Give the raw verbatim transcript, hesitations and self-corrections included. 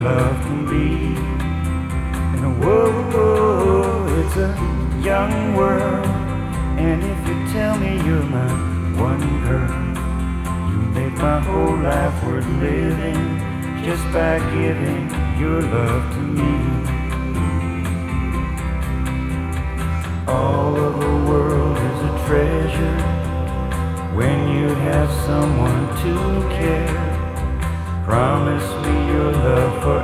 love can be. And whoa, it's a young world. And if you tell me you're my one girl, you make my whole life worth living just by giving your love to me. All of the world is a treasure when you have someone to care. Promise me your love for